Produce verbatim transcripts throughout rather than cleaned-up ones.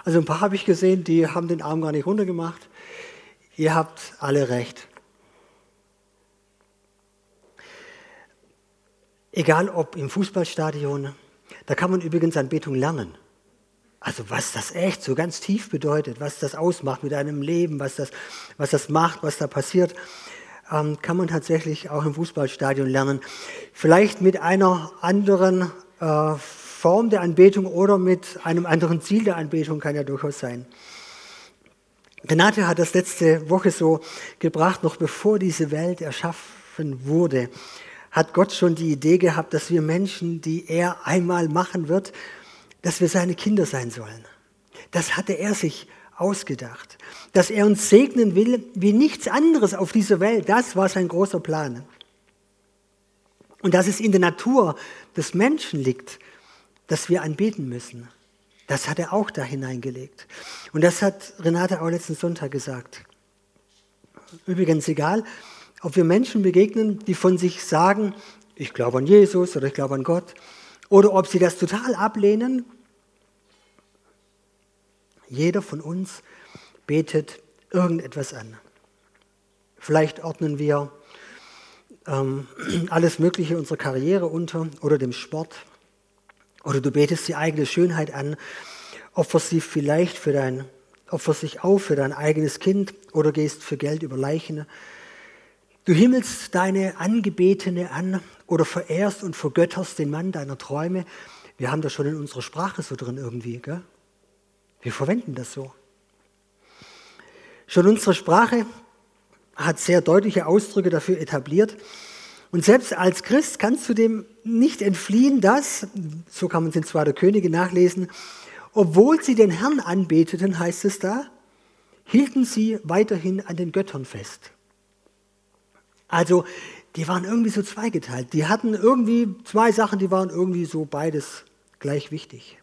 Also ein paar habe ich gesehen, die haben den Arm gar nicht runtergemacht. Ihr habt alle recht. Egal ob im Fußballstadion, da kann man übrigens Anbetung lernen. Also was das echt so ganz tief bedeutet, was das ausmacht mit einem Leben, was das, was das macht, was da passiert, ähm, kann man tatsächlich auch im Fußballstadion lernen. Vielleicht mit einer anderen äh, Form der Anbetung oder mit einem anderen Ziel der Anbetung, kann ja durchaus sein. Renate hat das letzte Woche so gebracht, noch bevor diese Welt erschaffen wurde, hat Gott schon die Idee gehabt, dass wir Menschen, die er einmal machen wird, dass wir seine Kinder sein sollen. Das hatte er sich ausgedacht. Dass er uns segnen will wie nichts anderes auf dieser Welt, das war sein großer Plan. Und dass es in der Natur des Menschen liegt, dass wir anbeten müssen, das hat er auch da hineingelegt. Und das hat Renate auch letzten Sonntag gesagt. Übrigens egal, ob wir Menschen begegnen, die von sich sagen, ich glaube an Jesus oder ich glaube an Gott, oder ob sie das total ablehnen. Jeder von uns betet irgendetwas an. Vielleicht ordnen wir ähm, alles Mögliche unserer Karriere unter oder dem Sport. Oder du betest die eigene Schönheit an, opferst sie vielleicht für dein, opferst dich auf für dein eigenes Kind oder gehst für Geld über Leichen. Du himmelst deine Angebetene an oder verehrst und vergötterst den Mann deiner Träume. Wir haben das schon in unserer Sprache so drin irgendwie, gell? Wir verwenden das so. Schon unsere Sprache hat sehr deutliche Ausdrücke dafür etabliert. Und selbst als Christ kannst du dem nicht entfliehen, dass, so kann man es in zweiter Könige nachlesen, obwohl sie den Herrn anbeteten, heißt es da, hielten sie weiterhin an den Göttern fest. Also, die waren irgendwie so zweigeteilt. Die hatten irgendwie zwei Sachen, die waren irgendwie so beides gleich wichtig.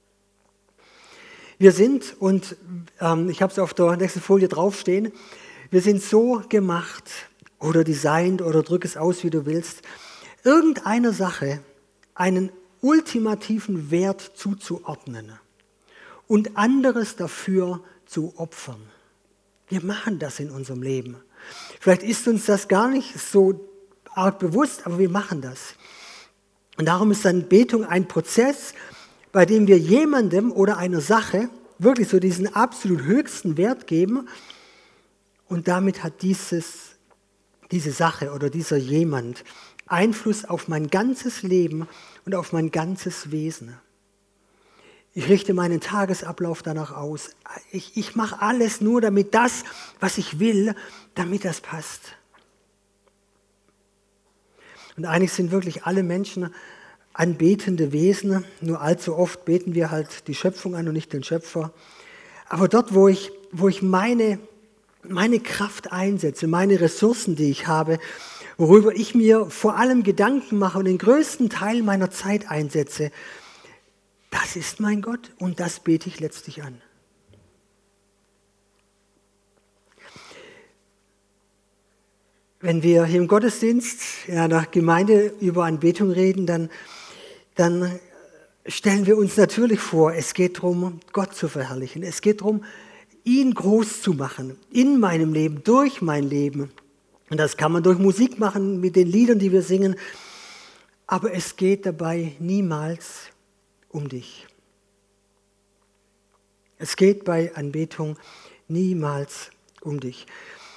Wir sind, und ähm, ich habe es auf der nächsten Folie draufstehen, wir sind so gemacht oder designt oder drück es aus, wie du willst, irgendeiner Sache einen ultimativen Wert zuzuordnen und anderes dafür zu opfern. Wir machen das in unserem Leben. Vielleicht ist uns das gar nicht so arg bewusst, aber wir machen das. Und darum ist Anbetung ein Prozess, bei dem wir jemandem oder einer Sache wirklich so diesen absolut höchsten Wert geben und damit hat dieses, diese Sache oder dieser jemand Einfluss auf mein ganzes Leben und auf mein ganzes Wesen. Ich richte meinen Tagesablauf danach aus. Ich, ich mache alles nur, damit das, was ich will, damit das passt. Und eigentlich sind wirklich alle Menschen anbetende Wesen, nur allzu oft beten wir halt die Schöpfung an und nicht den Schöpfer. Aber dort, wo ich, wo ich meine, meine Kraft einsetze, meine Ressourcen, die ich habe, worüber ich mir vor allem Gedanken mache und den größten Teil meiner Zeit einsetze, das ist mein Gott und das bete ich letztlich an. Wenn wir hier im Gottesdienst in einer Gemeinde über Anbetung reden, dann dann stellen wir uns natürlich vor, es geht darum, Gott zu verherrlichen. Es geht darum, ihn groß zu machen, in meinem Leben, durch mein Leben. Und das kann man durch Musik machen, mit den Liedern, die wir singen. Aber es geht dabei niemals um dich. Es geht bei Anbetung niemals um dich.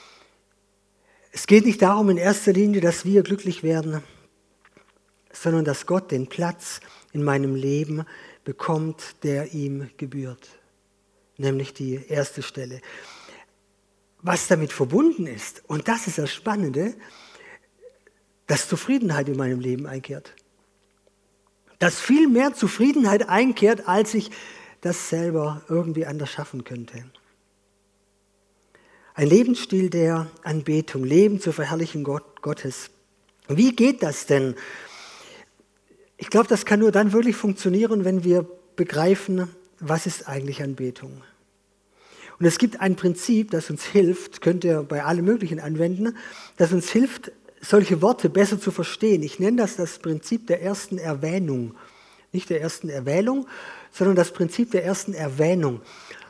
Es geht nicht darum in erster Linie, dass wir glücklich werden, sondern dass Gott den Platz in meinem Leben bekommt, der ihm gebührt. Nämlich die erste Stelle. Was damit verbunden ist, und das ist das Spannende, dass Zufriedenheit in meinem Leben einkehrt. Dass viel mehr Zufriedenheit einkehrt, als ich das selber irgendwie anders schaffen könnte. Ein Lebensstil der Anbetung, Leben zur Verherrlichung Gott, Gottes. Wie geht das denn? Ich glaube, das kann nur dann wirklich funktionieren, wenn wir begreifen, was ist eigentlich Anbetung. Und es gibt ein Prinzip, das uns hilft, könnt ihr bei allem Möglichen anwenden, das uns hilft, solche Worte besser zu verstehen. Ich nenne das das Prinzip der ersten Erwähnung. Nicht der ersten Erwählung, sondern das Prinzip der ersten Erwähnung.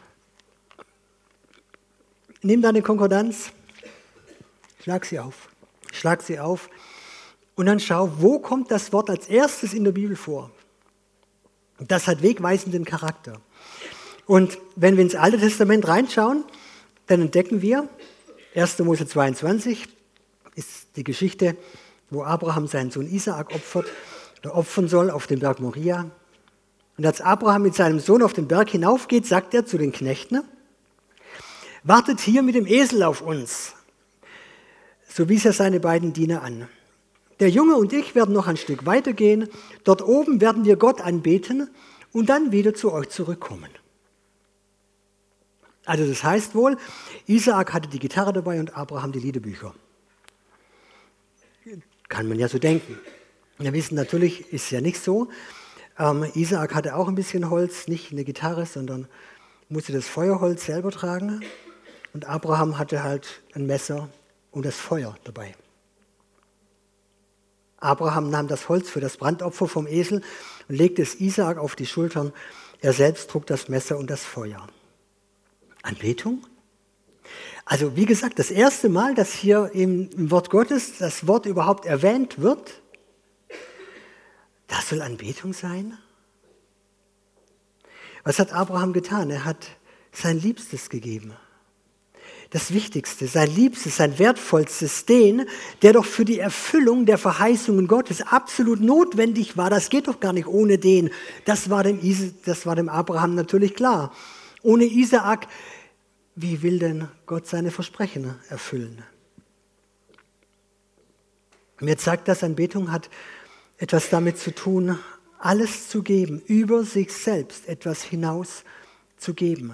nimm deine Konkordanz, schlag sie auf, schlag sie auf und dann schau, wo kommt das Wort als erstes in der Bibel vor. Das hat wegweisenden Charakter. Und wenn wir ins Alte Testament reinschauen, dann entdecken wir, erster Mose zweiundzwanzig ist die Geschichte, wo Abraham seinen Sohn Isaak opfert oder opfern soll auf dem Berg Moria. Und als Abraham mit seinem Sohn auf den Berg hinaufgeht, sagt er zu den Knechten, wartet hier mit dem Esel auf uns. So wies er seine beiden Diener an. Der Junge und ich werden noch ein Stück weitergehen. Dort oben werden wir Gott anbeten und dann wieder zu euch zurückkommen. Also das heißt wohl, Isaak hatte die Gitarre dabei und Abraham die Liederbücher. Kann man ja so denken. Wir wissen natürlich, ist ja nicht so. Ähm, Isaak hatte auch ein bisschen Holz, nicht eine Gitarre, sondern musste das Feuerholz selber tragen. Und Abraham hatte halt ein Messer und das Feuer dabei. Abraham nahm das Holz für das Brandopfer vom Esel und legte es Isaak auf die Schultern. Er selbst trug das Messer und das Feuer. Anbetung? Also wie gesagt, das erste Mal, dass hier im Wort Gottes das Wort überhaupt erwähnt wird, das soll Anbetung sein? Was hat Abraham getan? Er hat sein Liebstes gegeben. Das Wichtigste, sein Liebstes, sein Wertvollstes, den, der doch für die Erfüllung der Verheißungen Gottes absolut notwendig war. Das geht doch gar nicht ohne den. Das war dem, Is- das war dem Abraham natürlich klar. Ohne Isaak, wie will denn Gott seine Versprechen erfüllen? Mir zeigt das, Anbetung hat etwas damit zu tun, alles zu geben, über sich selbst etwas hinaus zu geben.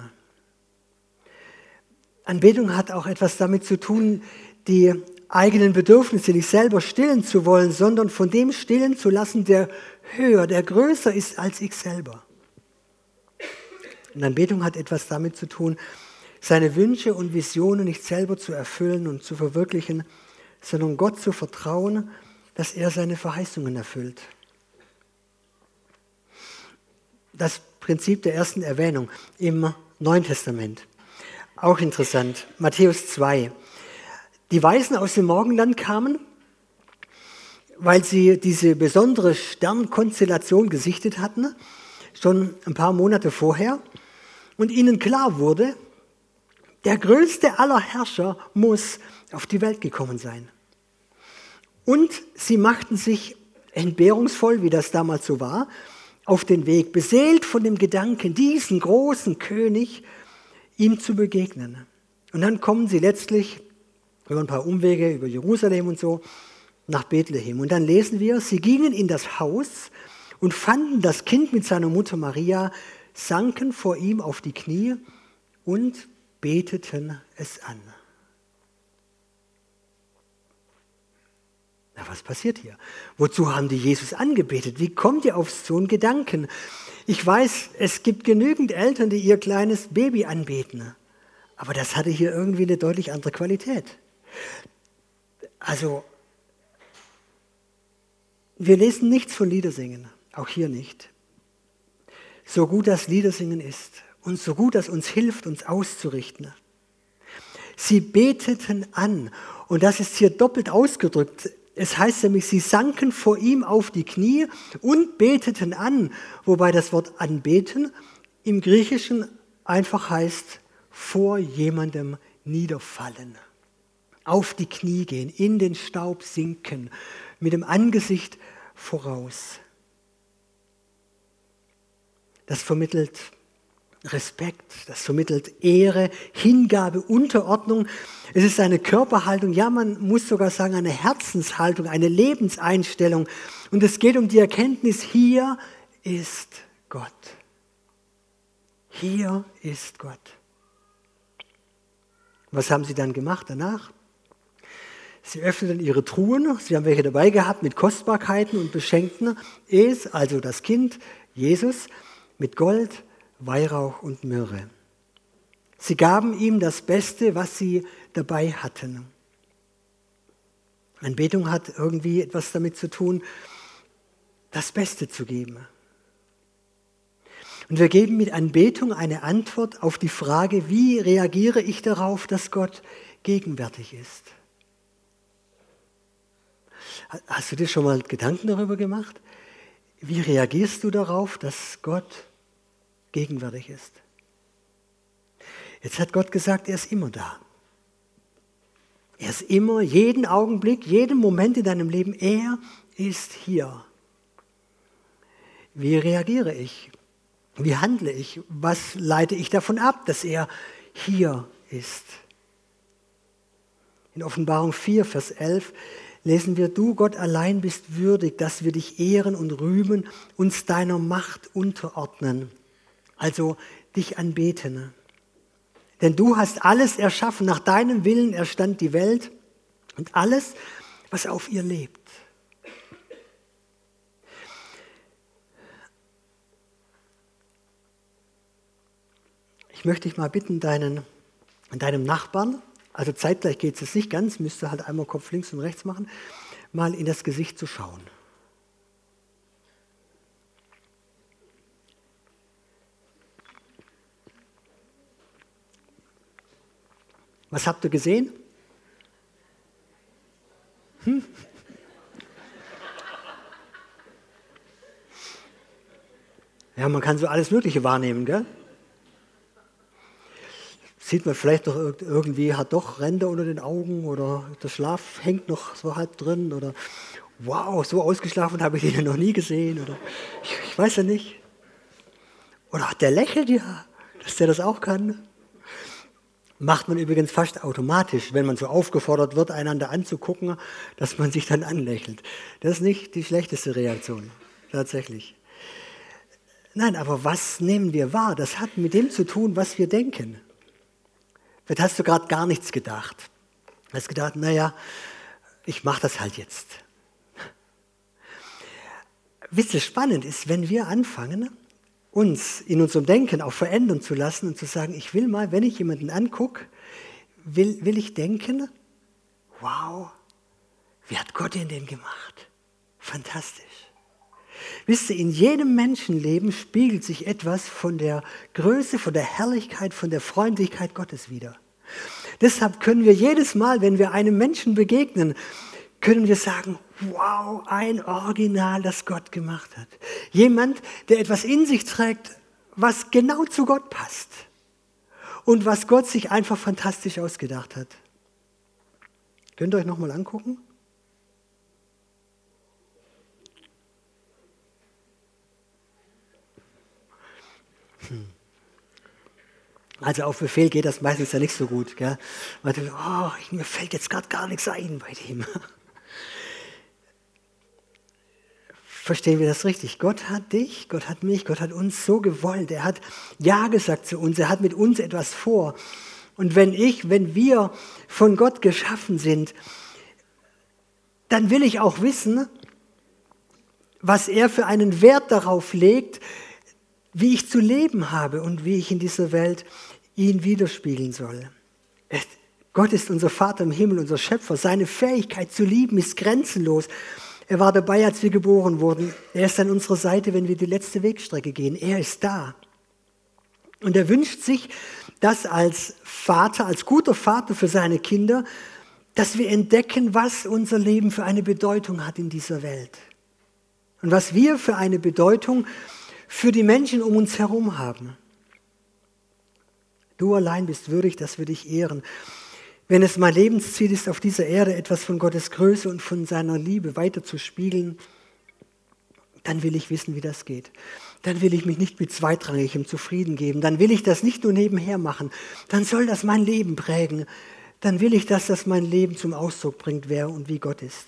Anbetung hat auch etwas damit zu tun, die eigenen Bedürfnisse nicht selber stillen zu wollen, sondern von dem stillen zu lassen, der höher, der größer ist als ich selber. Und Anbetung hat etwas damit zu tun, seine Wünsche und Visionen nicht selber zu erfüllen und zu verwirklichen, sondern Gott zu vertrauen, dass er seine Verheißungen erfüllt. Das Prinzip der ersten Erwähnung im Neuen Testament. Auch interessant. Matthäus zwei. Die Weisen aus dem Morgenland kamen, weil sie diese besondere Sternkonstellation gesichtet hatten, schon ein paar Monate vorher, und ihnen klar wurde, der größte aller Herrscher muss auf die Welt gekommen sein. Und sie machten sich entbehrungsvoll, wie das damals so war, auf den Weg, beseelt von dem Gedanken, diesen großen König ihm zu begegnen. Und dann kommen sie letztlich über ein paar Umwege, über Jerusalem und so, nach Bethlehem. Und dann lesen wir, sie gingen in das Haus und fanden das Kind mit seiner Mutter Maria, sanken vor ihm auf die Knie und beteten es an. Na, was passiert hier? Wozu haben die Jesus angebetet? Wie kommt ihr auf so einen Gedanken? Ich weiß, es gibt genügend Eltern, die ihr kleines Baby anbeten. Aber das hatte hier irgendwie eine deutlich andere Qualität. Also, wir lesen nichts von Liedersingen, auch hier nicht. So gut das Liedersingen ist und so gut das uns hilft, uns auszurichten. Sie beteten an, und das ist hier doppelt ausgedrückt. Es heißt nämlich, sie sanken vor ihm auf die Knie und beteten an, wobei das Wort anbeten im Griechischen einfach heißt, vor jemandem niederfallen, auf die Knie gehen, in den Staub sinken, mit dem Angesicht voraus. Das vermittelt Respekt, das vermittelt Ehre, Hingabe, Unterordnung. Es ist eine Körperhaltung, ja, man muss sogar sagen, eine Herzenshaltung, eine Lebenseinstellung. Und es geht um die Erkenntnis, hier ist Gott. Hier ist Gott. Was haben sie dann gemacht danach? Sie öffneten ihre Truhen, sie haben welche dabei gehabt mit Kostbarkeiten und beschenkten es, also das Kind, Jesus, mit Gold, Weihrauch und Myrrhe. Sie gaben ihm das Beste, was sie dabei hatten. Anbetung hat irgendwie etwas damit zu tun, das Beste zu geben. Und wir geben mit Anbetung eine Antwort auf die Frage, wie reagiere ich darauf, dass Gott gegenwärtig ist? Hast du dir schon mal Gedanken darüber gemacht? Wie reagierst du darauf, dass Gott gegenwärtig ist? Jetzt hat Gott gesagt, er ist immer da. Er ist immer, jeden Augenblick, jeden Moment in deinem Leben, er ist hier. Wie reagiere ich? Wie handle ich? Was leite ich davon ab, dass er hier ist? In Offenbarung vier, Vers elf lesen wir, du Gott allein bist würdig, dass wir dich ehren und rühmen, uns deiner Macht unterordnen, also dich anbeten. Denn du hast alles erschaffen, nach deinem Willen erstand die Welt und alles, was auf ihr lebt. Ich möchte dich mal bitten, deinen, deinem Nachbarn, also zeitgleich geht es nicht ganz, müsst ihr halt einmal Kopf links und rechts machen, mal in das Gesicht zu schauen. Was habt ihr gesehen? Hm? Ja, man kann so alles Mögliche wahrnehmen, gell? Sieht man vielleicht noch irgendwie, hat doch Ränder unter den Augen oder der Schlaf hängt noch so halb drin oder wow, so ausgeschlafen habe ich den noch nie gesehen oder ich, ich weiß ja nicht. Oder der lächelt ja, dass der das auch kann. Macht man übrigens fast automatisch, wenn man so aufgefordert wird, einander anzugucken, dass man sich dann anlächelt. Das ist nicht die schlechteste Reaktion, tatsächlich. Nein, aber was nehmen wir wahr? Das hat mit dem zu tun, was wir denken. Vielleicht hast du gerade gar nichts gedacht. Du hast gedacht, naja, ich mache das halt jetzt. Wisst ihr, spannend ist, wenn wir anfangen, uns in unserem Denken auch verändern zu lassen und zu sagen, ich will mal, wenn ich jemanden angucke, will, will ich denken, wow, wie hat Gott denn den gemacht? Fantastisch. Wisst ihr, in jedem Menschenleben spiegelt sich etwas von der Größe, von der Herrlichkeit, von der Freundlichkeit Gottes wider. Deshalb können wir jedes Mal, wenn wir einem Menschen begegnen, können wir sagen, wow, ein Original, das Gott gemacht hat. Jemand, der etwas in sich trägt, was genau zu Gott passt und was Gott sich einfach fantastisch ausgedacht hat. Könnt ihr euch nochmal angucken? Hm. Also auf Befehl geht das meistens ja nicht so gut. Gell? Man denkt, oh, mir fällt jetzt gerade gar nichts ein bei dem. Verstehen wir das richtig? Gott hat dich, Gott hat mich, Gott hat uns so gewollt. Er hat Ja gesagt zu uns, er hat mit uns etwas vor. Und wenn ich, wenn wir von Gott geschaffen sind, dann will ich auch wissen, was er für einen Wert darauf legt, wie ich zu leben habe und wie ich in dieser Welt ihn widerspiegeln soll. Gott ist unser Vater im Himmel, unser Schöpfer. Seine Fähigkeit zu lieben ist grenzenlos. Er war dabei, als wir geboren wurden. Er ist an unserer Seite, wenn wir die letzte Wegstrecke gehen. Er ist da. Und er wünscht sich, dass als Vater, als guter Vater für seine Kinder, dass wir entdecken, was unser Leben für eine Bedeutung hat in dieser Welt. Und was wir für eine Bedeutung für die Menschen um uns herum haben. Du allein bist würdig, dass wir dich ehren. Wenn es mein Lebensziel ist, auf dieser Erde etwas von Gottes Größe und von seiner Liebe weiterzuspiegeln, dann will ich wissen, wie das geht. Dann will ich mich nicht mit Zweitrangigem zufrieden geben. Dann will ich das nicht nur nebenher machen. Dann soll das mein Leben prägen. Dann will ich, dass das mein Leben zum Ausdruck bringt, wer und wie Gott ist.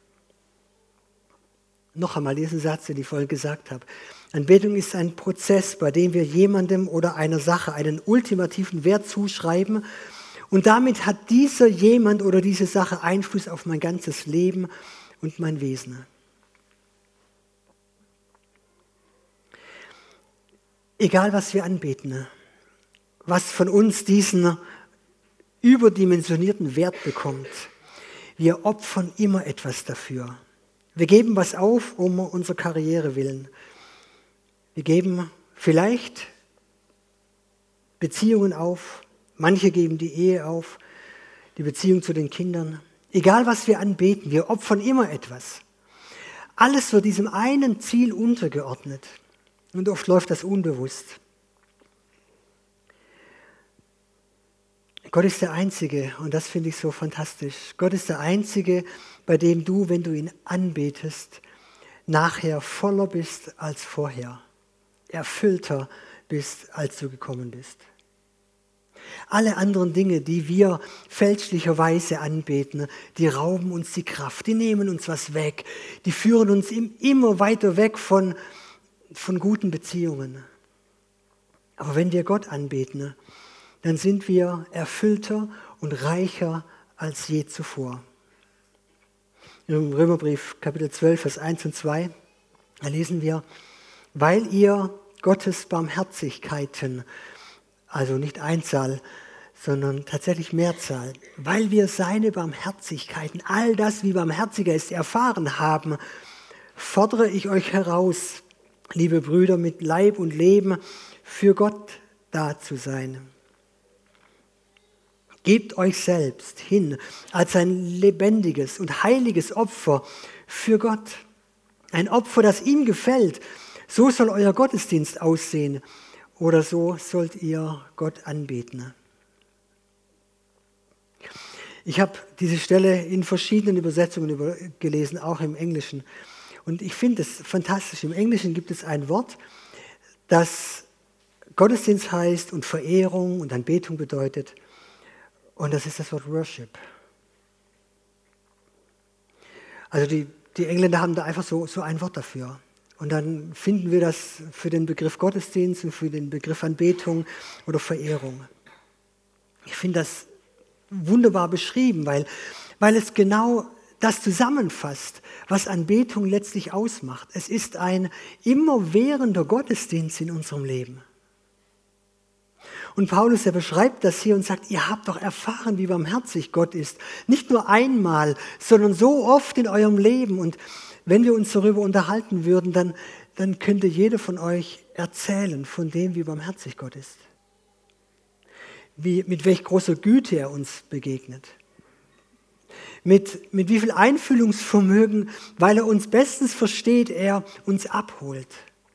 Noch einmal diesen Satz, den ich vorhin gesagt habe. Anbetung ist ein Prozess, bei dem wir jemandem oder einer Sache einen ultimativen Wert zuschreiben und damit hat dieser jemand oder diese Sache Einfluss auf mein ganzes Leben und mein Wesen. Egal, was wir anbeten, was von uns diesen überdimensionierten Wert bekommt, wir opfern immer etwas dafür. Wir geben was auf, um unserer Karriere willen. Wir geben Vielleicht Beziehungen auf, manche geben die Ehe auf, die Beziehung zu den Kindern. Egal, was wir anbeten, wir opfern immer etwas. Alles wird diesem einen Ziel untergeordnet. Und oft läuft das unbewusst. Gott ist der Einzige, und das finde ich so fantastisch. Gott ist der Einzige, bei dem du, wenn du ihn anbetest, nachher voller bist als vorher. Erfüllter bist, als du gekommen bist. Alle anderen Dinge, die wir fälschlicherweise anbeten, die rauben uns die Kraft, die nehmen uns was weg, die führen uns immer weiter weg von, von guten Beziehungen. Aber wenn wir Gott anbeten, dann sind wir erfüllter und reicher als je zuvor. Im Römerbrief Kapitel zwölf, Vers eins und zwei, da lesen wir, weil ihr Gottes Barmherzigkeiten, also nicht Einzahl, sondern tatsächlich Mehrzahl, weil wir seine Barmherzigkeiten, all das, wie barmherzig er ist, erfahren haben, fordere ich euch heraus, liebe Brüder, mit Leib und Leben für Gott da zu sein. Gebt euch selbst hin als ein lebendiges und heiliges Opfer für Gott. Ein Opfer, das ihm gefällt. So soll euer Gottesdienst aussehen oder so sollt ihr Gott anbeten. Ich habe diese Stelle in verschiedenen Übersetzungen gelesen, auch im Englischen. Und ich finde es fantastisch. Im Englischen gibt es ein Wort, das Gottesdienst heißt und Verehrung und Anbetung bedeutet. Und das ist das Wort Worship. Also die, die Engländer haben da einfach so, so ein Wort dafür. Und dann finden wir das für den Begriff Gottesdienst und für den Begriff Anbetung oder Verehrung. Ich finde das wunderbar beschrieben, weil, weil es genau das zusammenfasst, was Anbetung letztlich ausmacht. Es ist ein immerwährender Gottesdienst in unserem Leben. Und Paulus, er beschreibt das hier und sagt, ihr habt doch erfahren, wie barmherzig Gott ist. Nicht nur einmal, sondern so oft in eurem Leben. Und wenn wir uns darüber unterhalten würden, dann, dann könnte jeder von euch erzählen von dem, wie barmherzig Gott ist. Wie, mit welch großer Güte er uns begegnet. Mit, mit wie viel Einfühlungsvermögen, weil er uns bestens versteht, er uns abholt.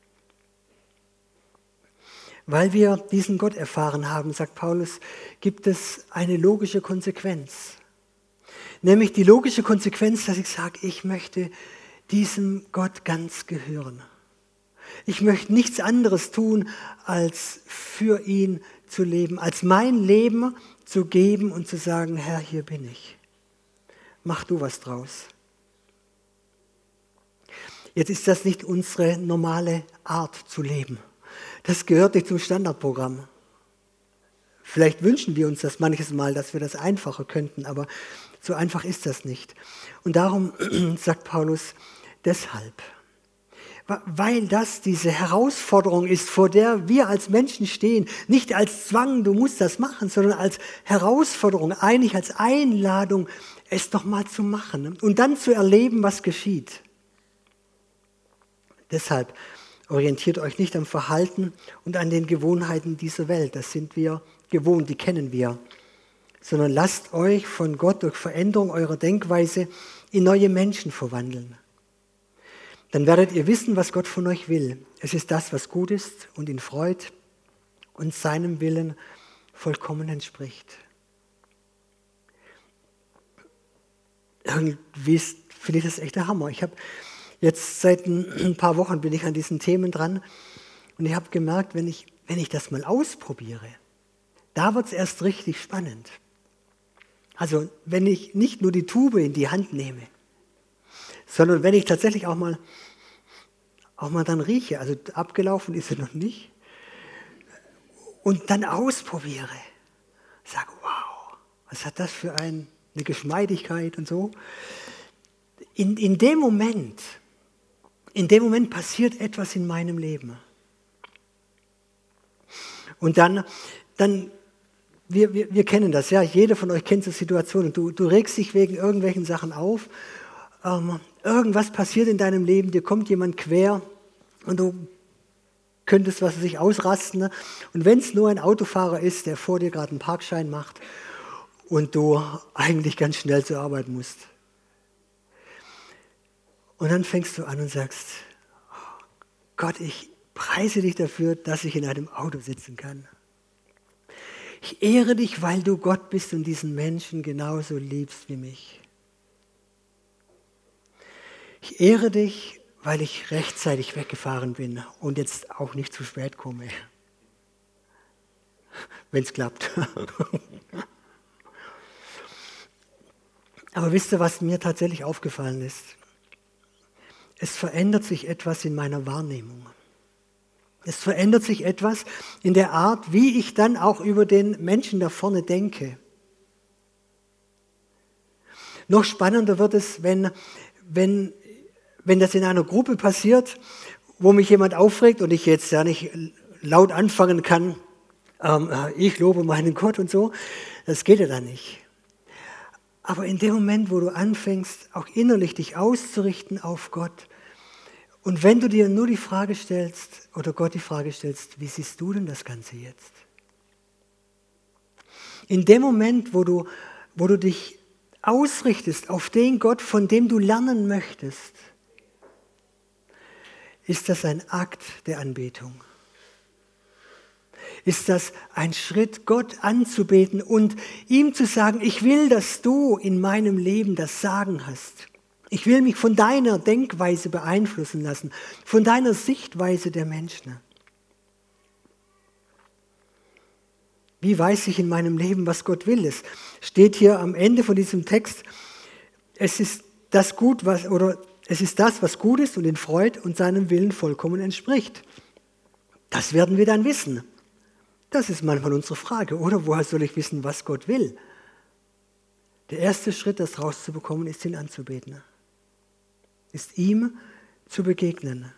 Weil wir diesen Gott erfahren haben, sagt Paulus, gibt es eine logische Konsequenz. Nämlich die logische Konsequenz, dass ich sage, ich möchte diesem Gott ganz gehören. Ich möchte nichts anderes tun, als für ihn zu leben, als mein Leben zu geben und zu sagen, Herr, hier bin ich. Mach du was draus. Jetzt ist das nicht unsere normale Art zu leben. Das gehört nicht zum Standardprogramm. Vielleicht wünschen wir uns das manches Mal, dass wir das einfacher könnten, aber so einfach ist das nicht. Und darum sagt Paulus, deshalb, weil das diese Herausforderung ist, vor der wir als Menschen stehen, nicht als Zwang, du musst das machen, sondern als Herausforderung, eigentlich als Einladung, es doch mal zu machen und dann zu erleben, was geschieht. Deshalb orientiert euch nicht am Verhalten und an den Gewohnheiten dieser Welt. Das sind wir gewohnt, die kennen wir. Sondern lasst euch von Gott durch Veränderung eurer Denkweise in neue Menschen verwandeln. Dann werdet ihr wissen, was Gott von euch will. Es ist das, was gut ist und ihn freut und seinem Willen vollkommen entspricht. Irgendwie finde ich das echt der Hammer. Ich habe Jetzt seit ein paar Wochen bin ich an diesen Themen dran und ich habe gemerkt, wenn ich, wenn ich das mal ausprobiere, da wird es erst richtig spannend. Also wenn ich nicht nur die Tube in die Hand nehme, sondern wenn ich tatsächlich auch mal, auch mal dann rieche, also abgelaufen ist sie noch nicht, und dann ausprobiere, sage, wow, was hat das für ein, eine Geschmeidigkeit und so. In, in dem Moment, In dem Moment passiert etwas in meinem Leben. Und dann, dann wir, wir, wir kennen das, ja, jeder von euch kennt so Situationen. Du, du regst dich wegen irgendwelchen Sachen auf, ähm, irgendwas passiert in deinem Leben, dir kommt jemand quer und du könntest, was weiß ich, ausrasten. Ne? Und wenn es nur ein Autofahrer ist, der vor dir gerade einen Parkschein macht und du eigentlich ganz schnell zur Arbeit musst. Und dann fängst du an und sagst, oh Gott, ich preise dich dafür, dass ich in einem Auto sitzen kann. Ich ehre dich, weil du Gott bist und diesen Menschen genauso liebst wie mich. Ich ehre dich, weil ich rechtzeitig weggefahren bin und jetzt auch nicht zu spät komme. Wenn es klappt. Aber wisst ihr, was mir tatsächlich aufgefallen ist? Es verändert sich etwas in meiner Wahrnehmung. Es verändert sich etwas in der Art, wie ich dann auch über den Menschen da vorne denke. Noch spannender wird es, wenn, wenn, wenn das in einer Gruppe passiert, wo mich jemand aufregt und ich jetzt ja nicht laut anfangen kann, ähm, ich lobe meinen Gott und so. Das geht ja dann nicht. Aber in dem Moment, wo du anfängst, auch innerlich dich auszurichten auf Gott, und wenn du dir nur die Frage stellst, oder Gott die Frage stellst, wie siehst du denn das Ganze jetzt? In dem Moment, wo du, wo du dich ausrichtest auf den Gott, von dem du lernen möchtest, ist das ein Akt der Anbetung. Ist das ein Schritt, Gott anzubeten und ihm zu sagen, ich will, dass du in meinem Leben das Sagen hast. Ich will mich von deiner Denkweise beeinflussen lassen, von deiner Sichtweise der Menschen. Wie weiß ich in meinem Leben, was Gott will? Es steht hier am Ende von diesem Text, es ist das gut, was, oder es ist das, was gut ist und in Freude und seinem Willen vollkommen entspricht. Das werden wir dann wissen. Das ist manchmal unsere Frage, oder? Woher soll ich wissen, was Gott will? Der erste Schritt, das rauszubekommen, ist, ihn anzubeten. Ist ihm zu begegnen.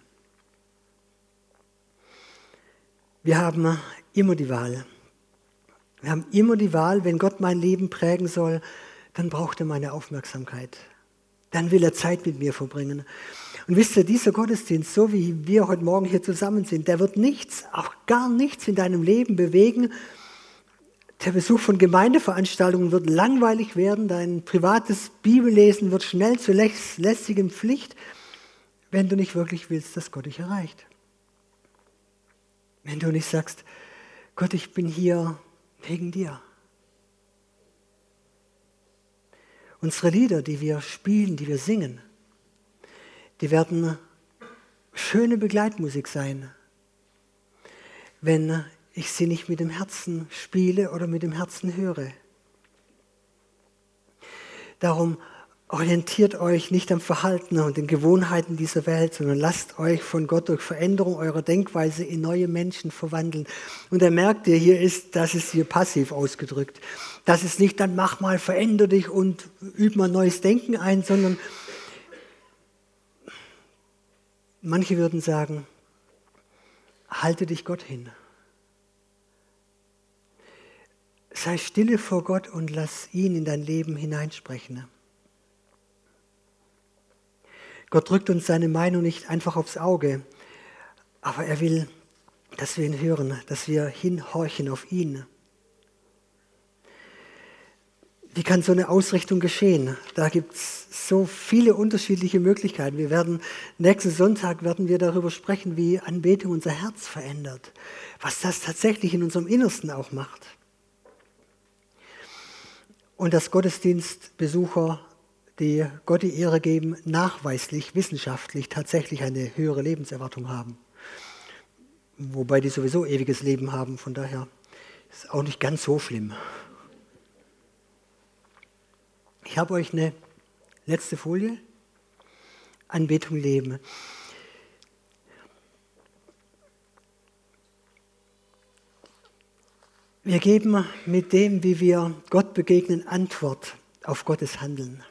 Wir haben immer die Wahl. Wir haben immer die Wahl, wenn Gott mein Leben prägen soll, dann braucht er meine Aufmerksamkeit. Dann will er Zeit mit mir verbringen. Und wisst ihr, dieser Gottesdienst, so wie wir heute Morgen hier zusammen sind, der wird nichts, auch gar nichts in deinem Leben bewegen. Der Besuch von Gemeindeveranstaltungen wird langweilig werden, dein privates Bibellesen wird schnell zur lästigen Pflicht, wenn du nicht wirklich willst, dass Gott dich erreicht. Wenn du nicht sagst, Gott, ich bin hier wegen dir. Unsere Lieder, die wir spielen, die wir singen, die werden schöne Begleitmusik sein, wenn ich sie nicht mit dem Herzen spiele oder mit dem Herzen höre. Darum orientiert euch nicht am Verhalten und den Gewohnheiten dieser Welt, sondern lasst euch von Gott durch Veränderung eurer Denkweise in neue Menschen verwandeln. Und dann merkt ihr, hier ist, das ist hier passiv ausgedrückt. Das ist nicht, dann mach mal, veränder dich und üb mal neues Denken ein, sondern manche würden sagen, halte dich Gott hin. Sei stille vor Gott und lass ihn in dein Leben hineinsprechen. Gott drückt uns seine Meinung nicht einfach aufs Auge, aber er will, dass wir ihn hören, dass wir hinhorchen auf ihn. Wie kann so eine Ausrichtung geschehen? Da gibt es so viele unterschiedliche Möglichkeiten. Wir werden nächsten Sonntag werden wir darüber sprechen, wie Anbetung unser Herz verändert, was das tatsächlich in unserem Innersten auch macht. Und dass Gottesdienstbesucher, die Gott die Ehre geben, nachweislich, wissenschaftlich tatsächlich eine höhere Lebenserwartung haben. Wobei die sowieso ewiges Leben haben, von daher ist es auch nicht ganz so schlimm. Ich habe euch eine letzte Folie. Anbetung leben. Wir geben mit dem, wie wir Gott begegnen, Antwort auf Gottes Handeln.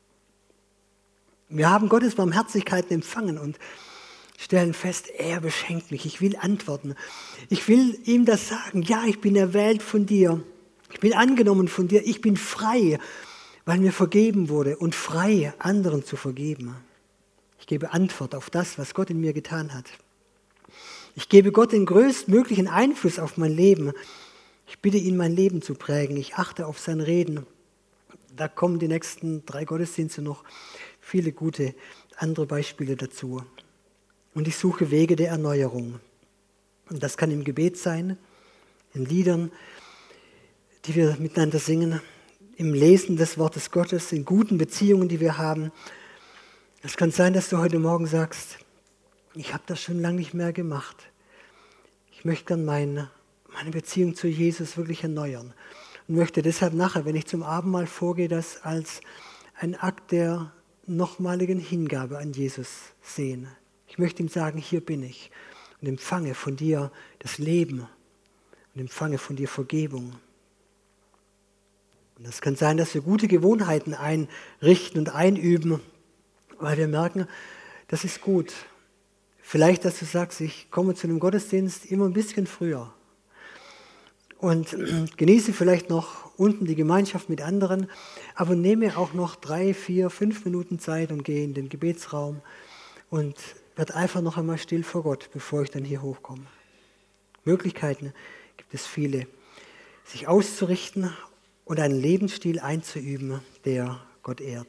Wir haben Gottes Barmherzigkeiten empfangen und stellen fest, er beschenkt mich. Ich will antworten. Ich will ihm das sagen. Ja, ich bin erwählt von dir. Ich bin angenommen von dir. Ich bin frei, weil mir vergeben wurde und frei, anderen zu vergeben. Ich gebe Antwort auf das, was Gott in mir getan hat. Ich gebe Gott den größtmöglichen Einfluss auf mein Leben. Ich bitte ihn, mein Leben zu prägen. Ich achte auf sein Reden. Da kommen die nächsten drei Gottesdienste noch viele gute andere Beispiele dazu. Und ich suche Wege der Erneuerung. Und das kann im Gebet sein, in Liedern, die wir miteinander singen, im Lesen des Wortes Gottes, in guten Beziehungen, die wir haben. Es kann sein, dass du heute Morgen sagst, ich habe das schon lange nicht mehr gemacht. Ich möchte gerne meine, meine Beziehung zu Jesus wirklich erneuern und möchte deshalb nachher, wenn ich zum Abendmahl vorgehe, das als ein Akt der nochmaligen Hingabe an Jesus sehen. Ich möchte ihm sagen, hier bin ich und empfange von dir das Leben und empfange von dir Vergebung. Und es kann sein, dass wir gute Gewohnheiten einrichten und einüben, weil wir merken, das ist gut. Vielleicht, dass du sagst, ich komme zu einem Gottesdienst immer ein bisschen früher und genieße vielleicht noch unten die Gemeinschaft mit anderen, aber nehme auch noch drei, vier, fünf Minuten Zeit und gehe in den Gebetsraum und werde einfach noch einmal still vor Gott, bevor ich dann hier hochkomme. Möglichkeiten gibt es viele, sich auszurichten und einen Lebensstil einzuüben, der Gott ehrt.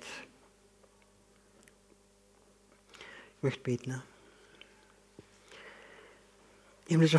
Ich möchte beten. Himmlischer